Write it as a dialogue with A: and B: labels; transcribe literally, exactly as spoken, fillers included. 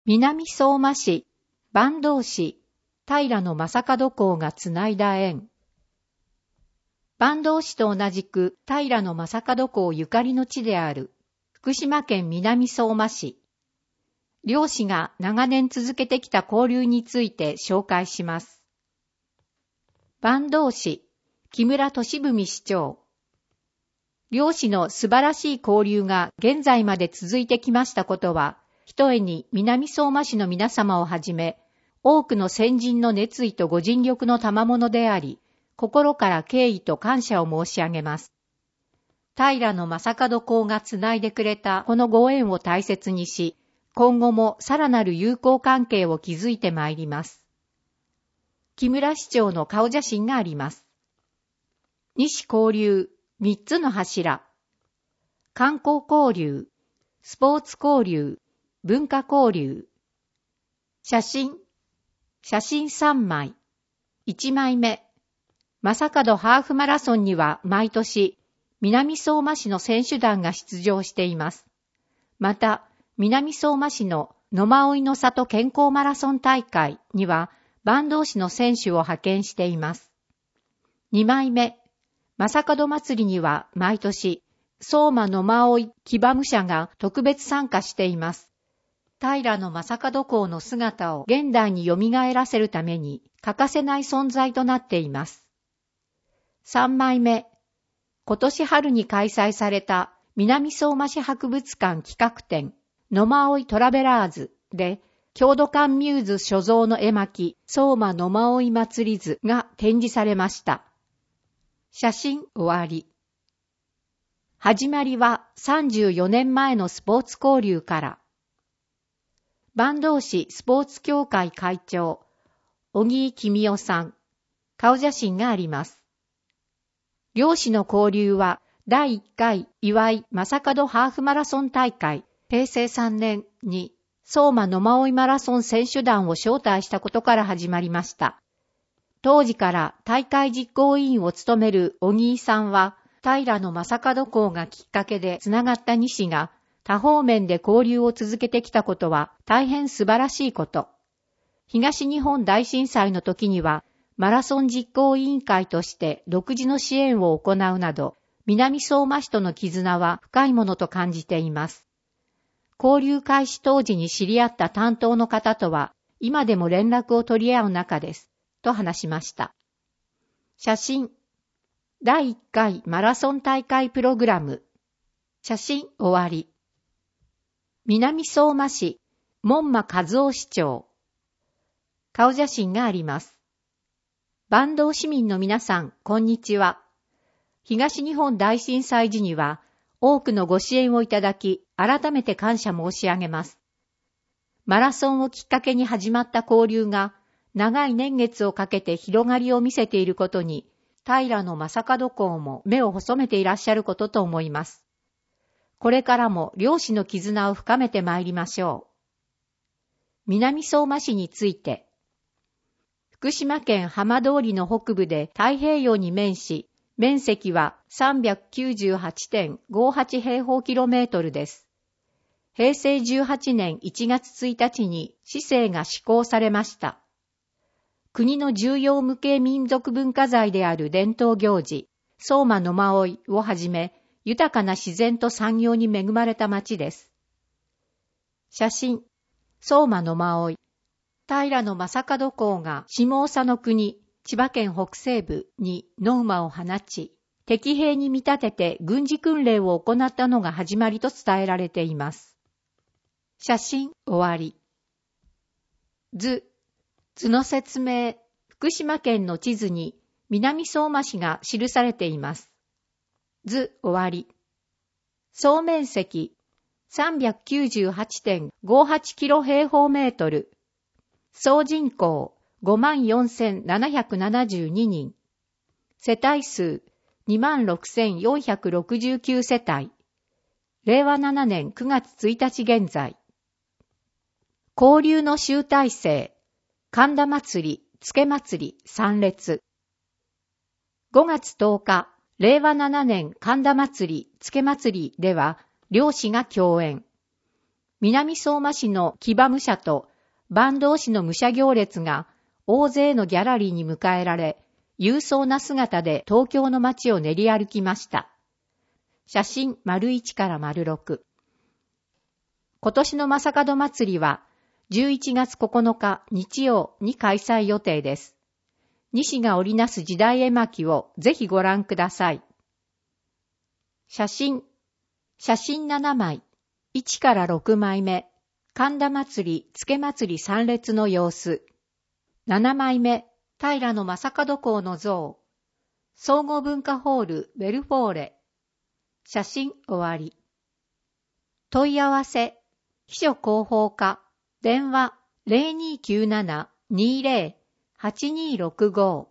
A: 南相馬市、坂東市、平野正門公がつないだ縁。坂東市と同じく平野正門公ゆかりの地である福島県南相馬市。両市が長年続けてきた交流について紹介します。坂東市、木村俊文市長。両市の素晴らしい交流が現在まで続いてきましたことは、ひとえに南相馬市の皆様をはじめ、多くの先人の熱意とご尽力の賜物であり、心から敬意と感謝を申し上げます。平野正門公がつないでくれたこのご縁を大切にし、今後もさらなる友好関係を築いてまいります。木村市長の顔写真があります。西交流、三つの柱。観光交流、スポーツ交流、文化交流。写真。写真さんまい。いちまいめ。正門ハーフマラソンには毎年、南相馬市の選手団が出場しています。また、南相馬市の野馬追の里健康マラソン大会には、坂東市の選手を派遣しています。にまいめ。正門祭りには毎年、相馬野馬追騎馬武者が特別参加しています。平野正門公の姿を現代に蘇らせるために欠かせない存在となっています。さんまいめ。今年春に開催された南相馬市博物館企画展、野馬追トラベラーズで、郷土館ミューズ所蔵の絵巻、相馬野馬追祭り図が展示されました。写真終わり。始まりはさんじゅうよねんまえのスポーツ交流から。坂東市スポーツ協会会長、小木公夫さん、顔写真があります。両市の交流はだいいっかい岩井正門ハーフマラソン大会、へいせいさんねんに相馬野馬追マラソン選手団を招待したことから始まりました。当時から大会実行委員を務める小木さんは、平野正門公がきっかけでつながった西が、多方面で交流を続けてきたことは大変素晴らしいこと。東日本大震災の時には、マラソン実行委員会として独自の支援を行うなど、南相馬市との絆は深いものと感じています。交流開始当時に知り合った担当の方とは、今でも連絡を取り合う仲です、と話しました。写真。だいいっかいマラソン大会プログラム。写真終わり。南相馬市、門馬和夫市長。顔写真があります。坂東市民の皆さん、こんにちは。東日本大震災時には、多くのご支援をいただき、改めて感謝申し上げます。マラソンをきっかけに始まった交流が、長い年月をかけて広がりを見せていることに、平野正門公も目を細めていらっしゃることと思います。これからも両市の絆を深めてまいりましょう。南相馬市について。福島県浜通りの北部で太平洋に面し、面積は さんびゃくきゅうじゅうはちてんごはち 平方キロメートルです。へいせいじゅうはちねんいちがつついたちに市政が施行されました。国の重要無形民族文化財である伝統行事、相馬野馬追をはじめ、豊かな自然と産業に恵まれた町です。写真。相馬野馬追。平野正門公が下総の国、千葉県北西部に野馬を放ち、敵兵に見立てて軍事訓練を行ったのが始まりと伝えられています。写真終わり。図。図の説明。福島県の地図に南相馬市が記されています。図終わり。総面積 さんびゃくきゅうじゅうはちてんごはち キロ平方メートル。総人口 ごまんよんせんななひゃくななじゅうににん。世帯数 にまんろくせんよんひゃくろくじゅうきゅう 世帯。れいわななねんくがつついたち現在。交流の集大成。神田祭り、つけ祭り、参列。ごがつとおか、れいわななねん神田祭り、つけ祭りでは、両市が共演。 南相馬市の騎馬武者と坂東市の武者行列が大勢のギャラリーに迎えられ、勇壮な姿で東京の街を練り歩きました。写真丸いちから丸ろく。今年の正門祭りはじゅういちがつここのか日曜に開催予定です。西が織りなす時代絵巻をぜひご覧ください。写真、写真ななまい、いちからろくまいめ、神田祭り、付祭り参列の様子。ななまいめ、平将門公の像。総合文化ホール、ベルフォーレ。写真終わり。問い合わせ、秘書広報課、電話 ゼロにーきゅうなな にーゼロ はちにーろくご